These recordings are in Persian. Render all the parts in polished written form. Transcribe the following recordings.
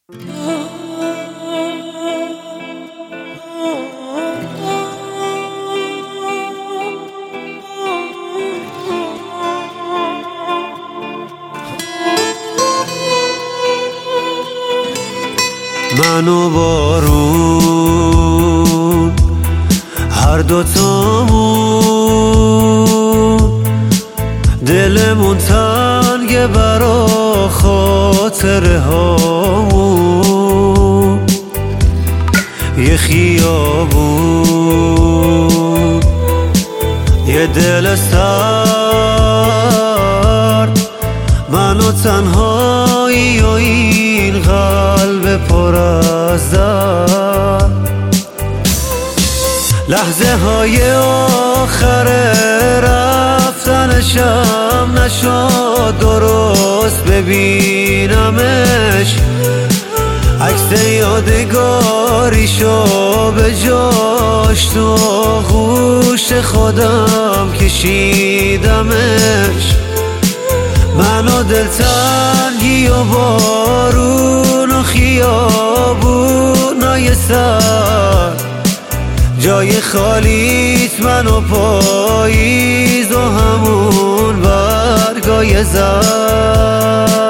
من و بارون هر دوتامون دلمون تنگه برا خاطره هامون، یه خیابون یه دل سرد، من و تنهایی و این قلب پر از درد. لحظه های آخر رفتنشم نشد درست ببینمش، عکس یادگاریشو به جاش تو آغوش خودم کشیدمش. من و دلتنگی و بارون و خیابونای سر، جای خالیت من و پاییز و همون برگای زر.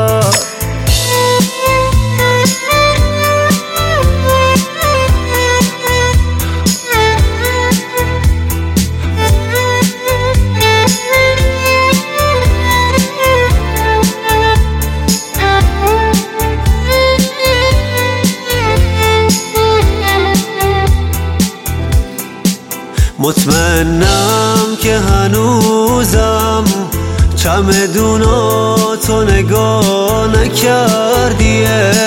مطمئنم که هنوزم چمدوناتو نگاه نکردی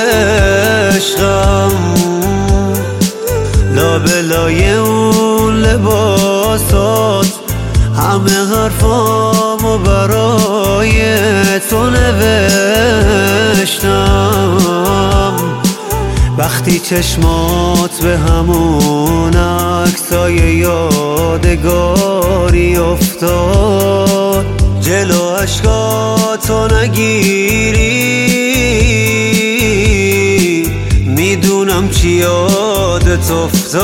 عشقم، لابلای اون لباسات همه حرفامو برای تو نوشتم. وقتی چشمات به همون عکسای یادگاری افتاد، جلو اشکاتو نگیری میدونم چی یادت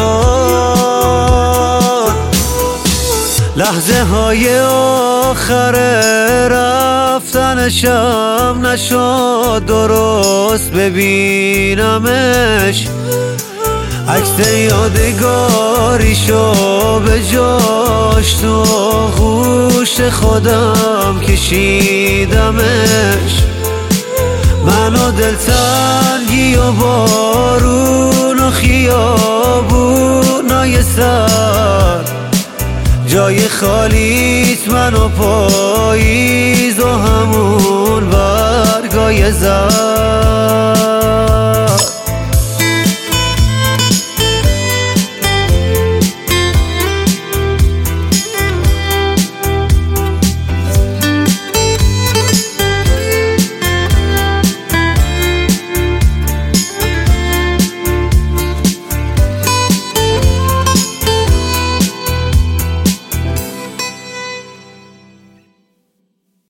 افتاد. لحظه های آخر رفتنشم نشد درست ببینمش، عکس یادگاریشو به جاش تو آغوش خودم کشیدمش. من و دلتنگی و بارون و خیابونای سر، جای خالیت من و پاییز و همون برگای زر.